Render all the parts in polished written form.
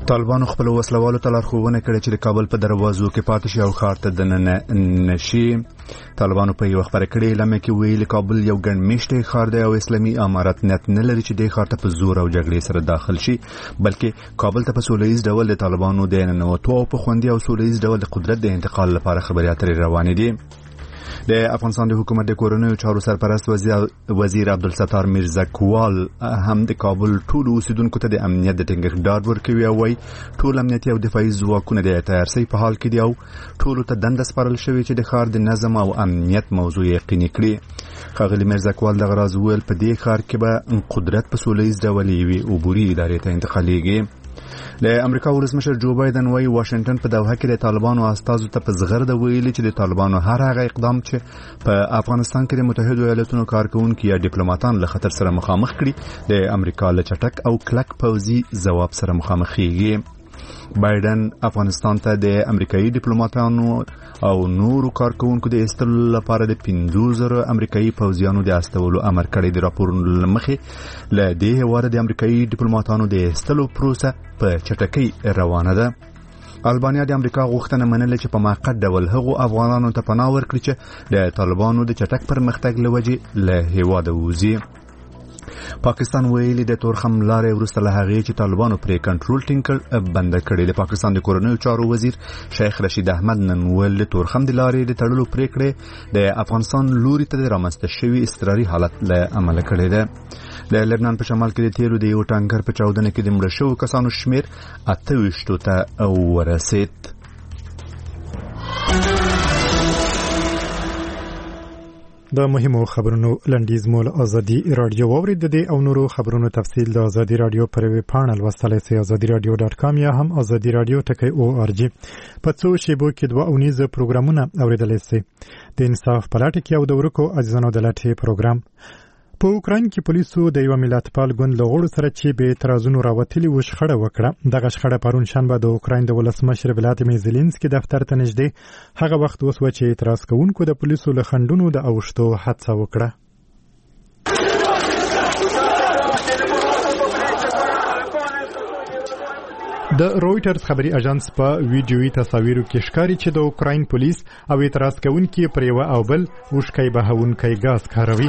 طالبانو خپل وسلوالو ته لارښوونه کړې چې د کابل په دروازو کې پاتې شي او ښار ته دننه نشي. طالبانو په یو خبره کړې اعلامیه کې ویلي کابل یو ګڼ میشته ښار دی او اسلامي امارت نیت نه لري چې د ښار ته په زور او جګړې سره داخل شي، بلکې کابل ته په سولهییز ډول د طالبانو د ننوتو او په خوندي او سولهییز ډول د قدرت د انتقال لپاره خبرې اترې روانې دي. د افغانستان د حکومت د کورنیو چارو سرپرست وزیر عبدالستار میرزکوال هم د کابل ټول اوسیدونکو ته د امنیت د ټینګښت ډاډ ورکوي او وايي ټول امنیتي او دفاعي ځواکونه د تیارسۍ په حال کې دي او ټولو ته دنده سپارل شوې چې د ښار د نظم او امنیت موضوع یقیني کړي. ښاغلي میرزکوال دغه راز وویل په دې ښار کې به قدرت په سولهییز ډول یوې عبوري ادارې ته انتقالېږي. د امریکا ولسمشر جو بایدن وايي واشنگټن په دوحه کې د طالبانو استازو ته په زغرده ویلي چې د طالبانو هر هغه اقدام چې په افغانستان کې د متحده ایالاتونو کارکونکو یا ډیپلوماټان له خطر سره مخامخ کړي د امریکا له چټک او کلک پوځي ځواب سره مخامخېږي. بایدن افغانستان ته د امریکایي ډیپلوماټانو او نورو کارکونکو د استلو لپاره د 50,000 امریکایي پوځیانو د استولو امر کړی دی. راپورونه لمخې له دې هواده د امریکایي ډیپلوماټانو د استلو پروسه په چټکۍ روانه ده. البانیا د امریکا غوښتنه منله چې په موقت ډول هغو افغانانو ته پناه ورکړي چې د طالبانو د چټک پرمختګ له وجې له هیواده ووځي. پاکستان ویلي د تورخم لارې وروسته له هغې چې طالبانو پرې کنټرول ټینګ بند کړی. د پاکستان د کورنیو چارو وزیر شیخ رشید احمد نن ویل د تورخم د لارې د تړلو پریکړې د افغانستان لوري ته د رامنځته شوي اضطراري حالت له امله کړې ده. د لبنان په شمال کې د تیرو د یو ټانکر په چاودنه کې د مړه شوو کسانو شمیر 28 ته ورسید. د مهمو خبرونو لنډیز مول ازادي رادیو واورید د او نورو خبرونو تفصیل د ازادي رادیو پر ویب پاڼه لوستلای شئ azadiradio.com یا هم azadiradio.org. په څو شیبو کې 2 پروګرامونه اوریدلای شئ. د انصاف پلاټ کې او د ورکو عزیزانو د لاټي پروګرام. په اوکراین کې پولیسو د یو ملتپال ګوند له غړو سره چې به اعتراضونو راوتلي و شخړه وکړه. دغه شخړه پرون شنبه د اوکراین د ولسمشر ولادیمیر زيلنسکي دفتر ته نږدې هغه وخت وسوه چې اعتراض کوونکو د پولیسو له خنډونو د اوښتو هڅه وکړه. د رويټرز خبري اژانس په ویډیوي تصاویرو کې ښکاري چې د اوکراین پولیس او اعتراض کوونکي پر یو او بل وشکای بهونکي غاز کاروي.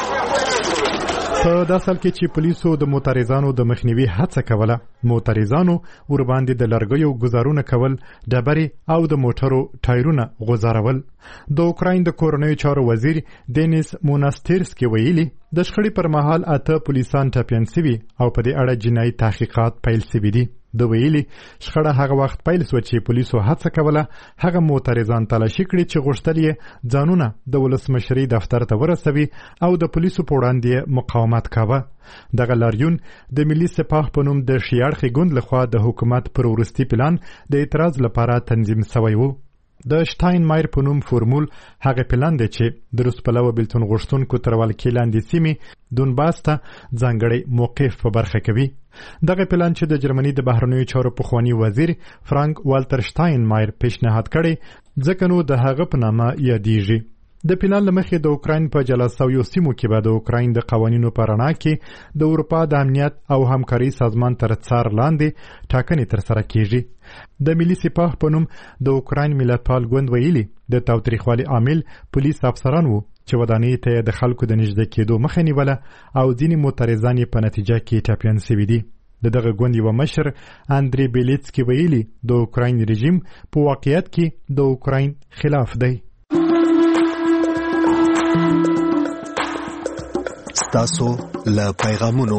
په داسې حال کې چې پولیسو د معترضانو د مخنیوي هڅه کوله، معترضانو ورباندې د لرګیو گزارونه کول، ډبرې او د موټرو ټایرونه غوځارول. د اوکراین د کورنیو چارو وزیر دینیس موناستیرسکي ویلي د شخړې پر مهال 8 پولیسان ټپیان شوي او په دې اړه جنایي تحقیقات پیل شوي دي. د ویلي شخړه هغه وخت پیل شو چې پولیسو هڅه کوله هغه معترضان تلاشي کړي چې غوښتل یې ځانونه د ولسمشري دفتر ته ورسوي او د پولیسو په وړاندې مقاومت کاوه. دغه لاریون د ملي سپاه په نوم د شیاړخي ګوند لخوا د حکومت پر وروستي پلان د اعتراض لپاره تنظیم شوی و. د شتاین مایر په نوم فورمول هغه پلان دی چې د روس پلوه بلتون غوښتونکو تر ولکې لاندې سیمې دونباس ته ځانګړی موقف په برخه کوي. دغه پلان چې د جرمني د بهرنیو چارو پخوانی وزیر فرانک والتر شتاین مایر پیشنهاد کړی ځکه نو د هغه په نامه یادېږي. د پلان لمخې د اوکراین په جلساویو سیمو کې به د اوکراین د قوانینو په رڼا کې د اروپا د امنیت او همکاري سازمان تر څار لاندې ټاکنې ترسره کیږي. د ملي سپاه په نوم د اوکراین ملتپال ګوند ویلي د تاوتریخوالي عامل پولیس افسران وو چې ودانۍ ته د خلکو د نږدې کېدو مخه نیوله او ځینې معترضان په نتیجه کې ټپیان شوي دي. دغه ګوند یو مشر اندری بیلیتسکي ویلي د اوکراین رژیم په واقعیت کې د اوکراین خلاف دی. تاسو له پیغامونو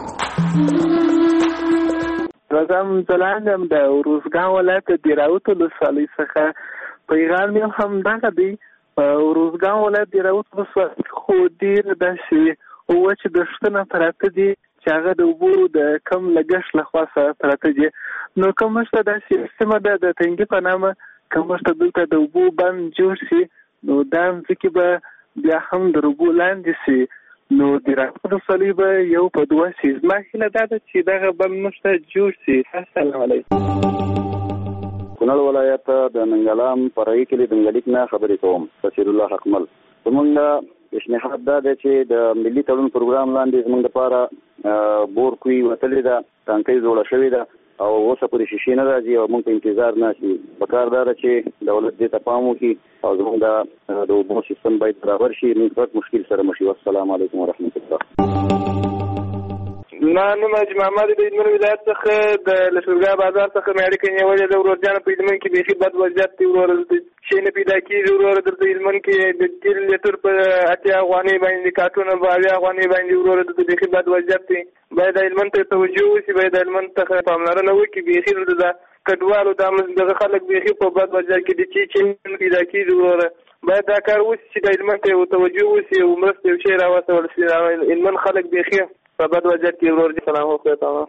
رزم زلانم د روزګان ولایت د راوت ولسوالۍ څخه پیغام یو هم دغه دی. روزګان ولایت د راوت ولسوالۍ خو ډېر داسې اوه چې د شتنه پراته دي چې هغه د اوبو د کم لګښت لخوا سره پراته دي. نو کومشته داسې سیمه ده د تنګي په نامه کومشته دلته د اوبو بند جوړ شي نو دا ځکه به بیا هم د اوبو لاندې شي نو د راوت ولسوالۍ به یو په دوه شي. زما هیله دا ده چې دغه بند مشته جوړ شي. السلام علیکم. کونړ ولایت د منګلام فرعي کلي د منګلیک نه خبرې کوم. بشیر الله حکمل. زمونږ پیشنهاد دا دی چې د ملي تړون پروګرام لاندې زمونږ لپاره بور کوي وتلې ده، ټانکۍ جوړه شوې ده او اوسه پورې شیشې نه راځي او موږ په انتظار نه شي. پکار دا چې دولت دې ته پام وکړي او زموږ د اوبو سیستم باید برابر شي. موږ ډېر مشکل سره مخ یو. السلام علیکم ورحمت الله. ما نوم حاجي محمد د هلمند ولایت څخه د لښکرګاه بازار څخه مې اړیکه نیولې ده. ورور جانه په هلمند کې بیخي بد وضعیت دی. ورور شی نه پیدا کېږي. ورور دلته هلمند کې د تیل لیټر په 80 افغانۍ باندې کارټونه په 80 افغانۍ باندې ورور دلته بیخي بد وضعیت دی. باید هلمند ته توجه وشي. باید هلمند ته پاملرنه وکړي. بیخي د کډوالو دغه خلک بیخي په بد وضعیت کې دي چې پیدا کېږي. ورور باید دا کار وشي چې د هلمند ته توجه وشي او مرسته یو شی راوستل شي. هلمند خلک بیخي په بد وضعیت کې ورور دي. سلام وکړم.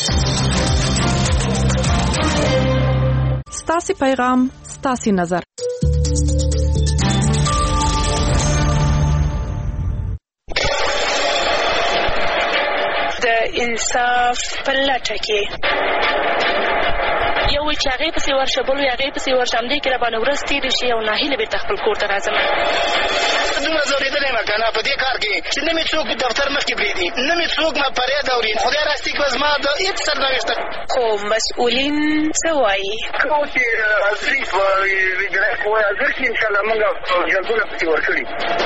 ستاسو پیغام ستاسو نظر. د انصاف په لټه کې یو چې هغه پسې ورشه بل هغه پسې ورشه هم دې کې را باندې ورځ تېرې شي او ناهیله بېرته خپل کور ته راځم. دومره ځورېدلی یم که نه په دې کار کې چې نه مې څوک دفتر مخکې پرېږدي، نه مې څوک ما فریاد اوري. خدای راستي کړه زما د هېڅ سرنوشت. خو مسؤلین څه وایي؟ که چې حاضري وجرایت وایي حاضر شي انشاءالله موږ جلدونه پسې ورکړي.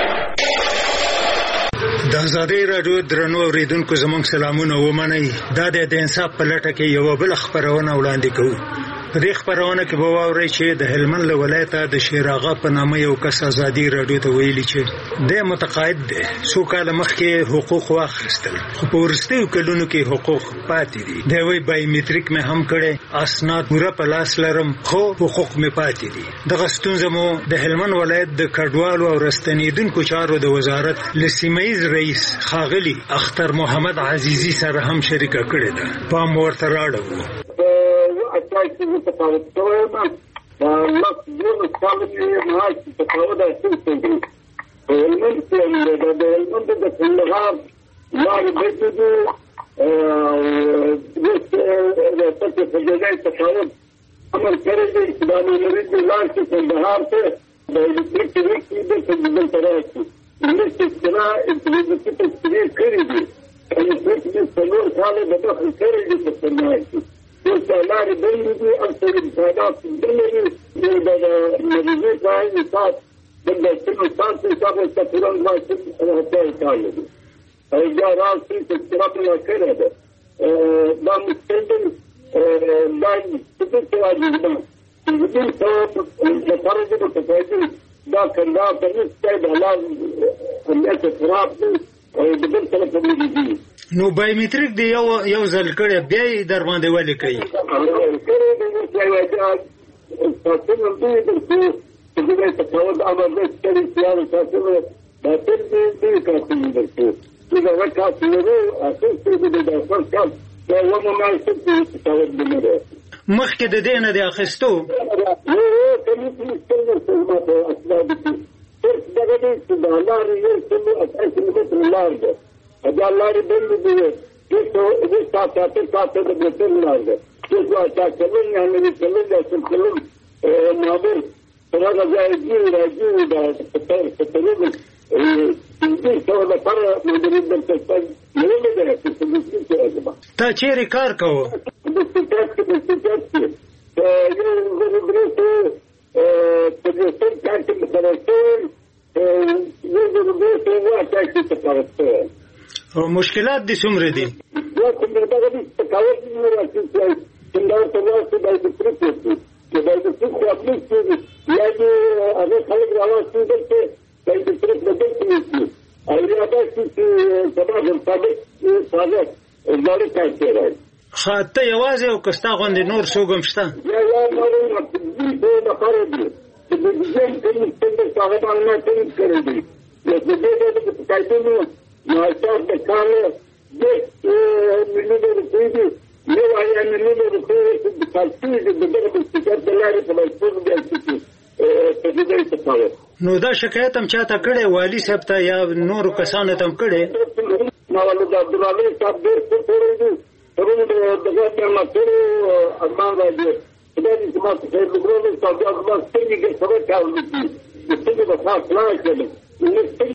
د ازادۍ راډیو درنو اورېدونکو زموږ سلامونه ومنئ. دا د انصاف په لټه کې یوه بله خپرونه وړاندې کوو. په دې خپرونه کې به واورئ چې د هلمند له ولایته د شیر آغا په نامه یو کس ازادي راډیو ته ویلي چې دی متقاعد دی. څو کاله مخکې حقوق واخیستل خو په وروستیو کلونو کې حقوق پاتې دي. دی وایي بایومیټریک مې هم کړی، اسناد پوره په لاس لرم خو حقوق مې پاتې دي. دغه ستونزه مو د هلمند ولایت د کډوالو او راستنېدونکو چارو د وزارت له سیمهیز رئیس ښاغلي اختر محمد عزیزي سره هم شریکه کړې ده. پام ورته راړو. چې متفاوت شوی یم لس دولس کاله مې معاش تفاوت اخیستی دی. په هلمند کې د هلمند د کندهار لارې بندې دي. اوس پکې په جګړې تفاوت امر کړی دی چې دا مامورین دې لاړ شي کندهار ته د الکتریک ریکې دلته دلته راشي. مرستې اصطلاح انټرنیټي تصویر کړي دي. الکتریک دې څلور کاله د دخل کړی دي په صنایع کې. اوس لارې بندې دي. اکثر امتحانات بندې دي. د مریضۍ په عین حساب د ډاکټرو ساعت حساب ورته پوره اتیا کاله دي. او بیا راشي تذکره مې کړې ده. دا مشکل دی. دا څه څه واجب ده چې لپاره د متقاعدین دا کندهار ته نشته. د حلال امنیت خراب دی او د بل سره کمېږي دي. نو بایومیټریک دی یو ځل کړی بیا یې در باندې ولې کوي؟ ساتنه دوی درکو چې دوی تفاوت عمل دی کړي سیاره ساتنه باطل دی کارتونه درکو. چې دا کارتونه اخیستې دي د خپل کار دا ومه ما چې تفاوت نه دی. مخکې د دې نه دی اخیستو؟ کله چې څنګه ما په اسناد کې دغه دې چې د لارې یو څلور 8 کیلومتر لار ده. دا لارې بندې دي. چې ساعته د بوتل لار ده. چې کلون یعنې کلون د کلون مابر هغه ځای دی راځي دا په تلویزیون دې څو لپاره مدیریت د تاسو نه لري چې تا چیرې کار کوو؟ د سټاټ یو غوړېته په دې سره چې مترسل یو غوړېته واټه چې تاسو او مشکلات دي څومره دي؟ دا کوم دغه دې تکاوت نه راځي چې دا تاسو د دې پروسې چې دا د څه خپل څه یا دې هغه خلک راوستي دي چې د دې پروسې د دې څه او یا دا چې سبا د صادق زړه کوي. خاطه یوازې او کستا غوندې نور څوک شته؟ یا نور د خارجي د دې څه څه هغه باندې کړی دي. د دې د کایتونو ناصر د کاله د ملي روپیې یو آیا ملي روپیې د کالسي د دغه د سټاټ د لارې په لاسو کې په دې څه نو دا شکایت هم چاته کړی والي صاحب ته یا نورو کسانو ته هم کړی؟ مولوی عبدالعلي صاحب ډېر څه کړی دي. پرون دغه د ماتورو ارمان راځي دا چې ما څه وګورم چې تاسو د سترګې سره کار وکړي. د سترګې په خاص نه کېږي.